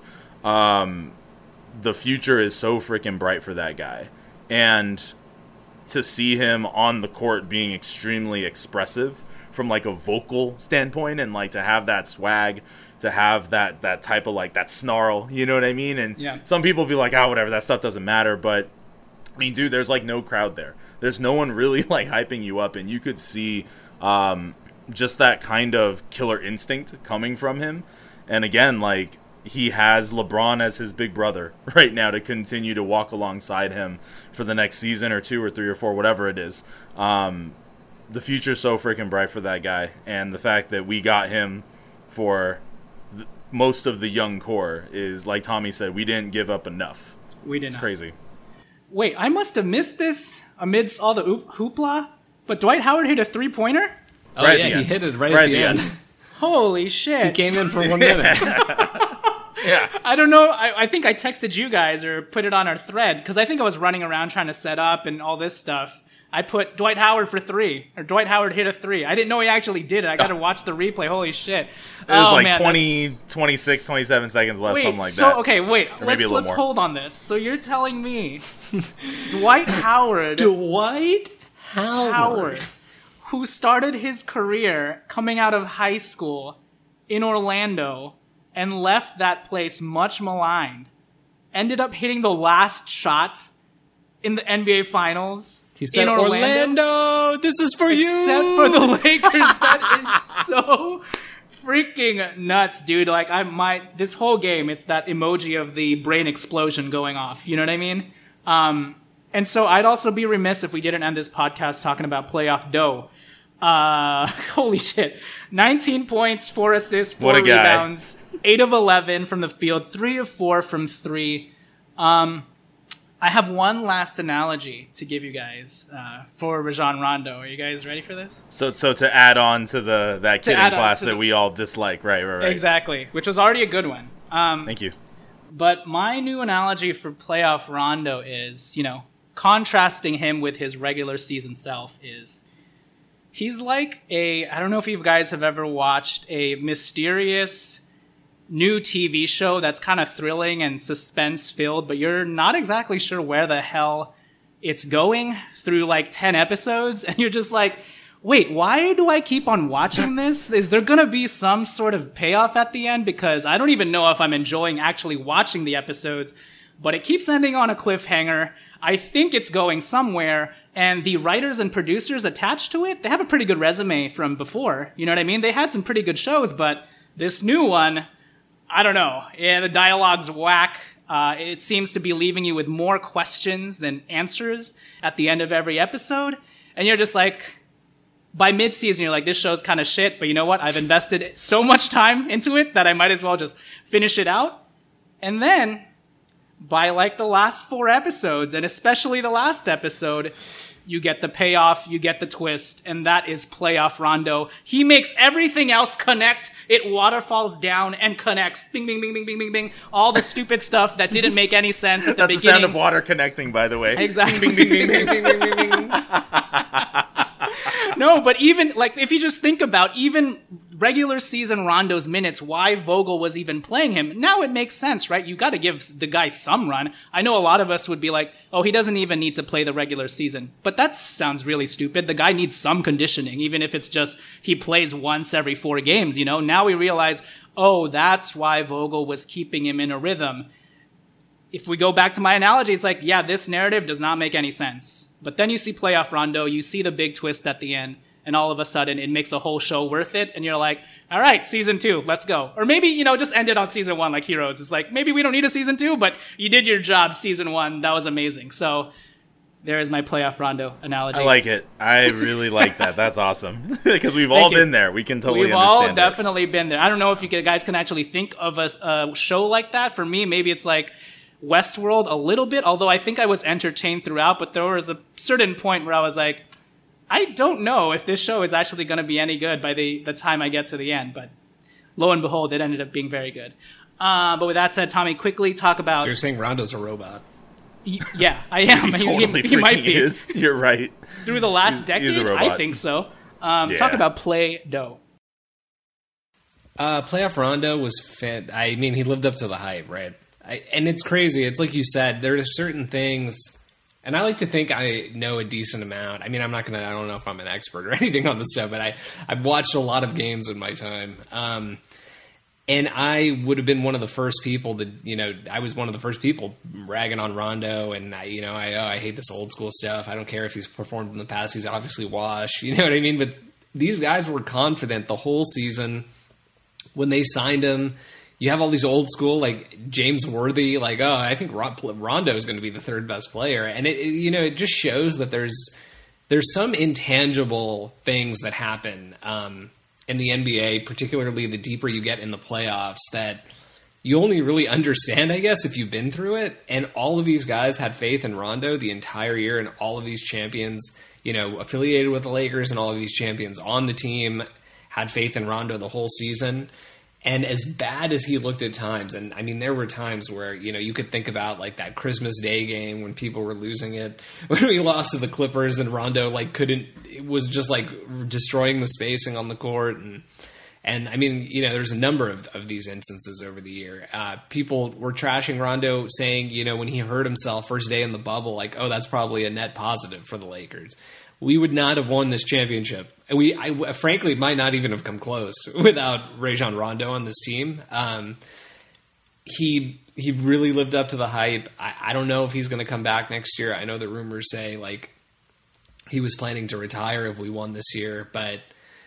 the future is so freaking bright for that guy. And to see him on the court being extremely expressive from, like, a vocal standpoint, and, like, to have that swag, to have that type of, like, that snarl, you know what I mean? And some people be like, oh, whatever, that stuff doesn't matter. But, I mean, dude, there's, like, no crowd there. There's no one really, like, hyping you up. And you could see just that kind of killer instinct coming from him. And, again, like, he has LeBron as his big brother right now to continue to walk alongside him for the next season or 2 or 3 or 4, whatever it is. The future's so freaking bright for that guy. And the fact that we got him for most of the young core is, like Tommy said, we didn't give up enough. We did It's not. crazy. Wait, I must have missed this amidst all the hoopla, but Dwight Howard hit a three-pointer? Oh, Right at yeah, the he end. hit it right at the end. Holy shit. He came in for 1 minute. Yeah. I don't know. I think I texted you guys or put it on our thread, because I think I was running around trying to set up and all this stuff. I put Dwight Howard for 3, or Dwight Howard hit a 3. I didn't know he actually did it. I got to watch the replay. Holy shit. It was like 26, 27 seconds left, something like that. Okay, wait. Or maybe a little Let's more. hold on this. So you're telling me Dwight Howard, Dwight Howard. who started his career coming out of high school in Orlando and left that place much maligned, ended up hitting the last shot in the NBA Finals. He said, in Orlando, this is for you. Except for the Lakers. That is so freaking nuts, dude. Like, this whole game, it's that emoji of the brain explosion going off. You know what I mean? And so I'd also be remiss if we didn't end this podcast talking about playoff dough. Holy shit. 19 points, 4 assists, 4 What a guy. rebounds, 8 of 11 from the field, 3 of 4 from 3. I have one last analogy to give you guys for Rajon Rondo. Are you guys ready for this? So to add on to that kid in class that we all dislike, right? Exactly, which was already a good one. Thank you. But my new analogy for playoff Rondo is, contrasting him with his regular season self is he's like I don't know if you guys have ever watched a mysterious new TV show that's kind of thrilling and suspense filled, but you're not exactly sure where the hell it's going through like 10 episodes. And you're just like, wait, why do I keep on watching this? Is there going to be some sort of payoff at the end? Because I don't even know if I'm enjoying actually watching the episodes, but it keeps ending on a cliffhanger. I think it's going somewhere. And the writers and producers attached to it, they have a pretty good resume from before. You know what I mean? They had some pretty good shows, but this new one, I don't know. Yeah, the dialogue's whack. It seems to be leaving you with more questions than answers at the end of every episode. And you're just like, by mid-season, you're like, this show's kind of shit, but you know what? I've invested so much time into it that I might as well just finish it out. And then, by like the last 4 episodes, and especially the last episode, you get the payoff, you get the twist, and that is playoff Rondo. He makes everything else connect. It waterfalls down and connects. Bing, bing, bing, bing, bing, bing, bing. All the stupid stuff that didn't make any sense at the beginning. That's the sound of water connecting, by the way. Exactly. Bing, bing, bing, bing, bing, bing, bing, bing. No, but even, like, if you just think about even regular season Rondo's minutes, why Vogel was even playing him, now it makes sense, right? You got to give the guy some run. I know a lot of us would be like, oh, he doesn't even need to play the regular season. But that sounds really stupid. The guy needs some conditioning, even if it's just he plays once every 4 games, Now we realize, oh, that's why Vogel was keeping him in a rhythm. If we go back to my analogy, it's like, yeah, this narrative does not make any sense. But then you see playoff Rondo, you see the big twist at the end, and all of a sudden it makes the whole show worth it, and you're like, all right, season 2, let's go. Or maybe, just end it on season 1 like Heroes. It's like, maybe we don't need a season 2, but you did your job season 1. That was amazing. So there is my playoff Rondo analogy. I like it. I really like that. That's awesome. Because we've all been there. We can totally understand We've all definitely been there. I don't know if you guys can actually think of a show like that. For me, maybe it's like Westworld a little bit, although I think I was entertained throughout, but there was a certain point where I was like, I don't know if this show is actually going to be any good by the time I get to the end, but lo and behold, it ended up being very good. But with that said, Tommy, quickly talk about... So you're saying Rondo's a robot? Yeah, I am. He totally he might be. Is. You're right. Through the last decade, he's a robot. I think so. Talk about Play-Doh. Playoff Rondo was he lived up to the hype, right? And it's crazy. It's like you said, there are certain things, and I like to think I know a decent amount. I don't know if I'm an expert or anything on this stuff, but I've watched a lot of games in my time. And I would have been one of the first people I was one of the first people ragging on Rondo, and I hate this old school stuff. I don't care if he's performed in the past. He's obviously washed. You know what I mean? But these guys were confident the whole season when they signed him. You have all these old school, like James Worthy, like, oh, I think Rondo is going to be the 3rd best player. And it just shows that there's some intangible things that happen in the NBA, particularly the deeper you get in the playoffs, that you only really understand, I guess, if you've been through it. And all of these guys had faith in Rondo the entire year, and all of these champions, affiliated with the Lakers, and all of these champions on the team had faith in Rondo the whole season. And as bad as he looked at times, and there were times where, you could think about like that Christmas Day game when people were losing it, when we lost to the Clippers and Rondo was just like destroying the spacing on the court. And there's a number of these instances over the year. People were trashing Rondo, saying, when he hurt himself first day in the bubble, like, oh, that's probably a net positive for the Lakers. We would not have won this championship. I frankly might not even have come close without Rajon Rondo on this team. He really lived up to the hype. I don't know if he's going to come back next year. I know the rumors say like he was planning to retire if we won this year, but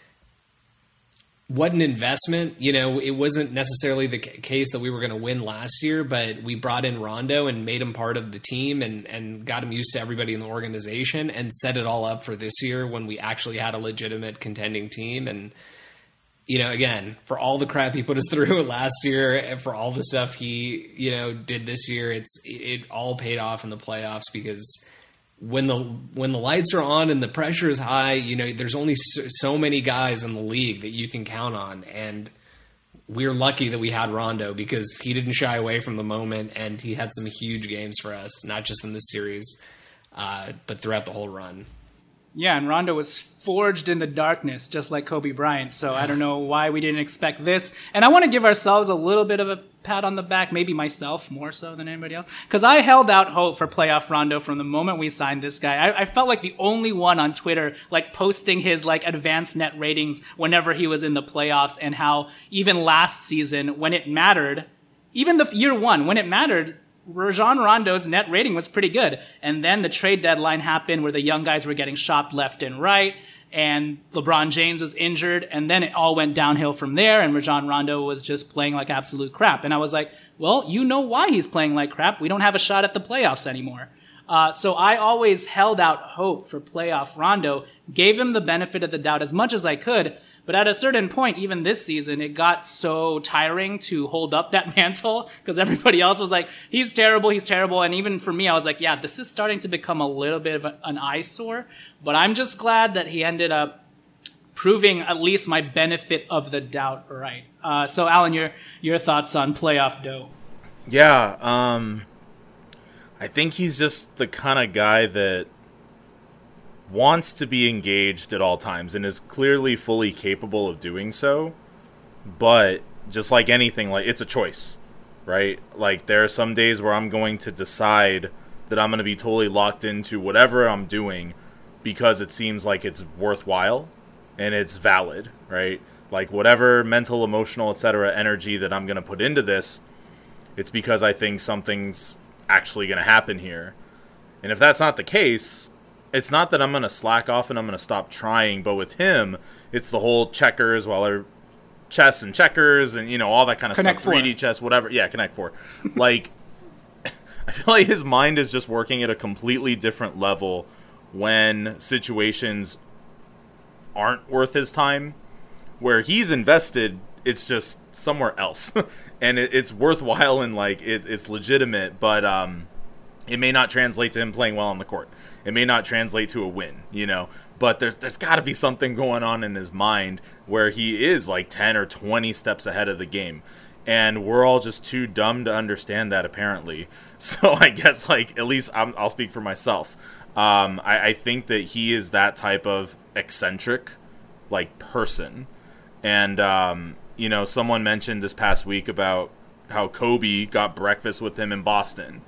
what an investment. It wasn't necessarily the case that we were going to win last year, but we brought in Rondo and made him part of the team and got him used to everybody in the organization and set it all up for this year when we actually had a legitimate contending team. And again, for all the crap he put us through last year and for all the stuff he, did this year, it all paid off in the playoffs, because when the lights are on and the pressure is high, there's only so many guys in the league that you can count on. And we're lucky that we had Rondo, because he didn't shy away from the moment, and he had some huge games for us, not just in this series, but throughout the whole run. Yeah, and Rondo was forged in the darkness, just like Kobe Bryant. So I don't know why we didn't expect this. And I want to give ourselves a little bit of a pat on the back, maybe myself more so than anybody else, because I held out hope for playoff Rondo from the moment we signed this guy. I felt like the only one on Twitter, like, posting his, like, advanced net ratings whenever he was in the playoffs, and how even last season, when it mattered, even the year one, when it mattered, Rajon Rondo's net rating was pretty good. And then the trade deadline happened, where the young guys were getting shopped left and right, and LeBron James was injured, and then it all went downhill from there, and Rajon Rondo was just playing like absolute crap. And I was like, well, you know why he's playing like crap. We don't have a shot at the playoffs anymore. So I always held out hope for playoff Rondo, gave him the benefit of the doubt as much as I could. But at a certain point, even this season, it got so tiring to hold up that mantle, because everybody else was like, he's terrible. And even for me, I was like, yeah, this is starting to become a little bit of an eyesore. But I'm just glad that he ended up proving at least my benefit of the doubt right. So, Alan, your thoughts on playoff Doe? Yeah, I think he's just the kind of guy that wants to be engaged at all times and is clearly fully capable of doing so, but just like anything, like, it's a choice, right? Like, there are some days where I'm going to decide that I'm going to be totally locked into whatever I'm doing because it seems like it's worthwhile and it's valid, right? Like, whatever mental, emotional, etc. energy that I'm going to put into this, it's because I think something's actually going to happen here. And if that's not the case, it's not that I'm going to slack off and I'm going to stop trying, but with him, it's the whole checkers, chess and checkers and, all that kind of Connect stuff. 3D chess, whatever. Yeah, Connect 4. Like, I feel like his mind is just working at a completely different level when situations aren't worth his time. Where he's invested, it's just somewhere else. And it's worthwhile and, like, it's legitimate, but it may not translate to him playing well on the court. It may not translate to a win, but there's got to be something going on in his mind where he is like 10 or 20 steps ahead of the game. And we're all just too dumb to understand that, apparently. So I guess, like, at least I'll speak for myself. I think that he is that type of eccentric, like, person. And, someone mentioned this past week about how Kobe got breakfast with him in Boston,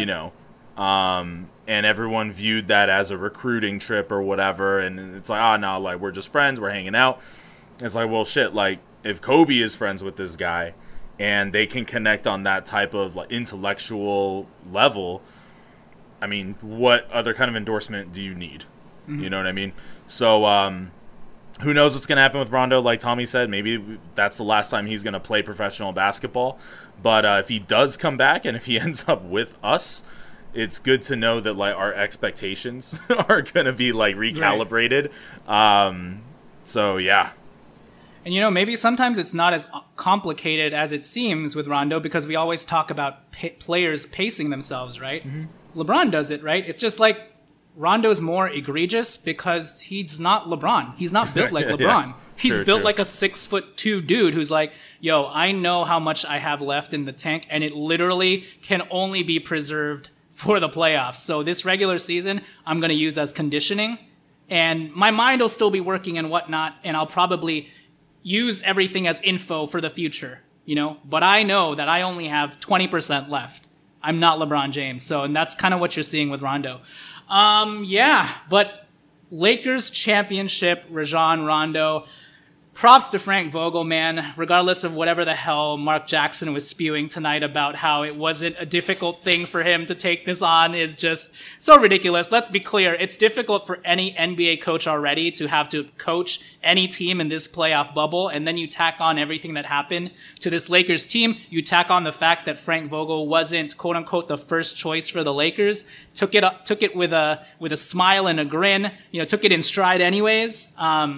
and everyone viewed that as a recruiting trip or whatever, and it's like, no, like, we're just friends, we're hanging out. It's like, well, shit, like, if Kobe is friends with this guy and they can connect on that type of, like, intellectual level, I mean, what other kind of endorsement do you need? Mm-hmm. You know what I mean? So, who knows what's going to happen with Rondo? Like Tommy said, maybe that's the last time he's going to play professional basketball. But if he does come back and if he ends up with us, it's good to know that, like, our expectations are going to be, like, recalibrated. Right. So, yeah. And, maybe sometimes it's not as complicated as it seems with Rondo, because we always talk about players pacing themselves, right? Mm-hmm. LeBron does it, right? It's just like Rondo's more egregious because he's not LeBron. He's not built like LeBron. Yeah. He's built like a 6'2" dude who's like, yo, I know how much I have left in the tank, and it literally can only be preserved for the playoffs. So this regular season, I'm going to use as conditioning, and my mind will still be working and whatnot, and I'll probably use everything as info for the future, but I know that I only have 20% left. I'm not LeBron James. And that's kind of what you're seeing with Rondo. But Lakers championship, Rajon Rondo. Props to Frank Vogel, man. Regardless of whatever the hell Mark Jackson was spewing tonight about how it wasn't a difficult thing for him to take this on is just so ridiculous. Let's be clear. It's difficult for any NBA coach already to have to coach any team in this playoff bubble. And then you tack on everything that happened to this Lakers team. You tack on the fact that Frank Vogel wasn't, quote unquote, the first choice for the Lakers. Took it with a smile and a grin, took it in stride anyways.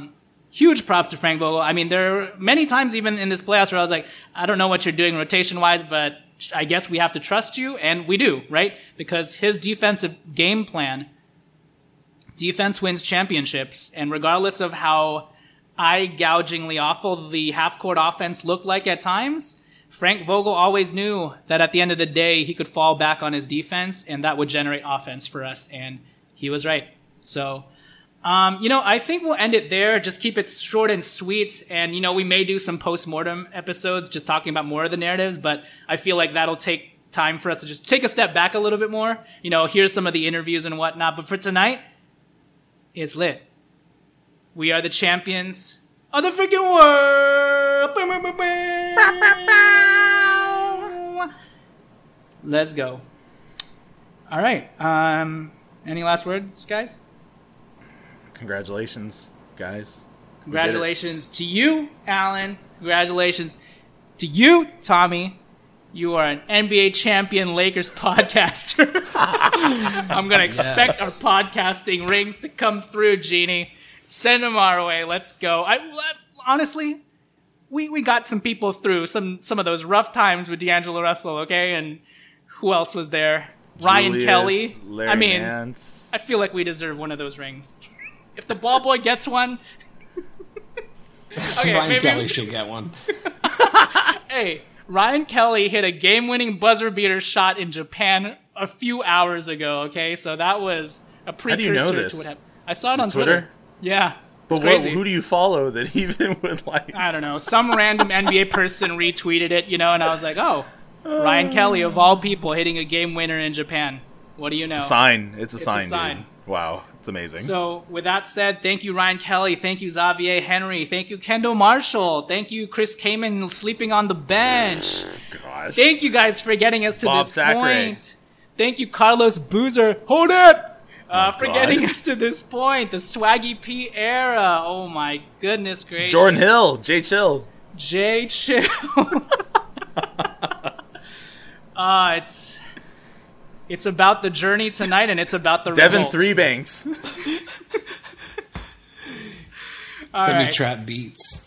huge props to Frank Vogel. I mean, there are many times even in this playoffs where I was like, I don't know what you're doing rotation-wise, but I guess we have to trust you, and we do, right? Because his defensive game plan, defense wins championships, and regardless of how eye-gougingly awful the half-court offense looked like at times, Frank Vogel always knew that at the end of the day, he could fall back on his defense, and that would generate offense for us, and he was right. So, I think we'll end it there. Just keep it short and sweet, and, we may do some post-mortem episodes just talking about more of the narratives, but I feel like that'll take time for us to just take a step back a little bit more. Here's some of the interviews and whatnot, but for tonight, it's lit. We are the champions of the freaking world. Let's go. All right. Any last words, guys? Congratulations, guys. Congratulations to you, Alan. Congratulations to you, Tommy. You are an NBA champion Lakers podcaster. I'm going to expect our podcasting rings to come through, Jeannie. Send them our way. Let's go. Honestly, we got some people through some of those rough times with D'Angelo Russell, okay? And who else was there? Ryan Kelly. Larry Nance. I feel like we deserve one of those rings. If the ball boy gets one... Okay, Ryan Kelly should get one. Hey, Ryan Kelly hit a game-winning buzzer beater shot in Japan a few hours ago, okay? So that was a precursor. How do you know this? To what happened. I saw it Just on Twitter. Yeah. But who do you follow that even would like? I don't know. Some random NBA person retweeted it, and I was like, oh, Ryan Kelly, of all people, hitting a game winner in Japan. What do you know? It's a sign. It's a sign, dude. Wow. It's amazing. So, with that said, thank you, Ryan Kelly. Thank you, Xavier Henry. Thank you, Kendall Marshall. Thank you, Chris Kaman, sleeping on the bench. Gosh. Thank you guys for getting us to Bob this Zachary. point. Thank you, Carlos Boozer. Hold it! For getting us to this point. The Swaggy P era. Oh, my goodness gracious. Jordan Hill. Jay Chill. Jay Chill. It's about the journey tonight, and it's about the Devin result. Threebanks. Semi-trap beats.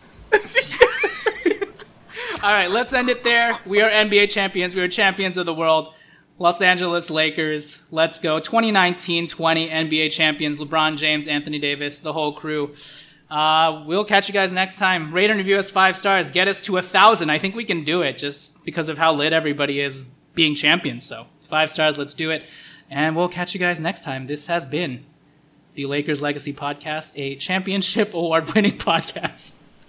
All right, let's end it there. We are NBA champions. We are champions of the world. Los Angeles Lakers. Let's go. 2019-20 NBA champions. LeBron James, Anthony Davis, the whole crew. We'll catch you guys next time. Rate and review us 5 stars. Get us to 1,000. I think we can do it just because of how lit everybody is being champions. So 5 stars. Let's do it. And we'll catch you guys next time. This has been the Lakers Legacy Podcast, a championship award-winning podcast.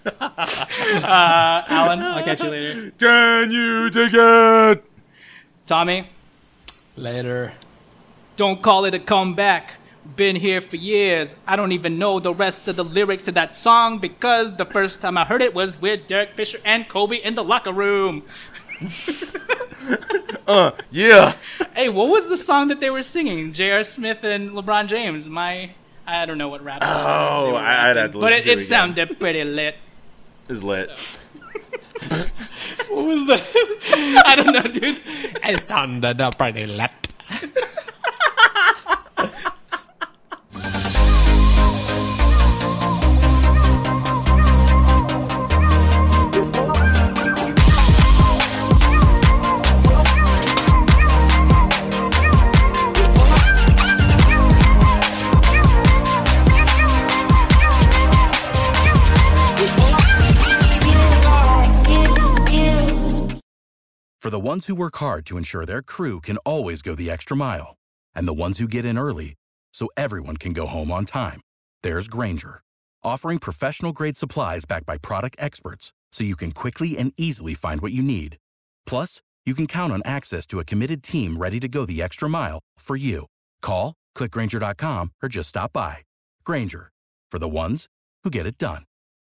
Alan, I'll catch you later. Can you take it? Tommy. Later. Don't call it a comeback. Been here for years. I don't even know the rest of the lyrics to that song because the first time I heard it was with Derek Fisher and Kobe in the locker room. Yeah. Hey, what was the song that they were singing? J.R. Smith and LeBron James. I don't know what rap song. Oh, I'd have to listen but to it it sounded pretty lit. It's lit. What was that? I don't know, dude. It sounded pretty lit. For the ones who work hard to ensure their crew can always go the extra mile, and the ones who get in early so everyone can go home on time, there's Grainger, offering professional-grade supplies backed by product experts so you can quickly and easily find what you need. Plus, you can count on access to a committed team ready to go the extra mile for you. Call, click Grainger.com, or just stop by. Grainger, for the ones who get it done.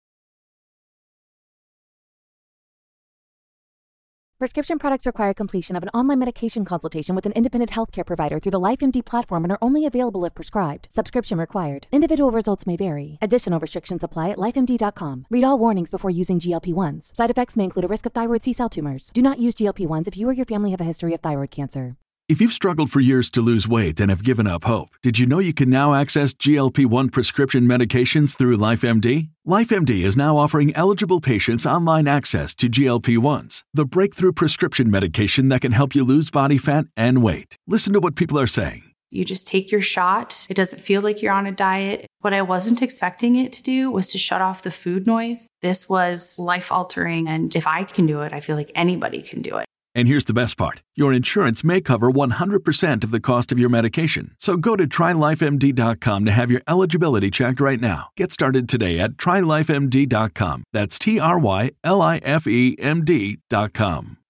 Prescription products require completion of an online medication consultation with an independent healthcare provider through the LifeMD platform and are only available if prescribed. Subscription required. Individual results may vary. Additional restrictions apply at lifemd.com. Read all warnings before using GLP-1s. Side effects may include a risk of thyroid C-cell tumors. Do not use GLP-1s if you or your family have a history of thyroid cancer. If you've struggled for years to lose weight and have given up hope, did you know you can now access GLP-1 prescription medications through LifeMD? LifeMD is now offering eligible patients online access to GLP-1s, the breakthrough prescription medication that can help you lose body fat and weight. Listen to what people are saying. You just take your shot. It doesn't feel like you're on a diet. What I wasn't expecting it to do was to shut off the food noise. This was life-altering, and if I can do it, I feel like anybody can do it. And here's the best part. Your insurance may cover 100% of the cost of your medication. So go to TryLifeMD.com to have your eligibility checked right now. Get started today at TryLifeMD.com. That's TryLifeMD.com.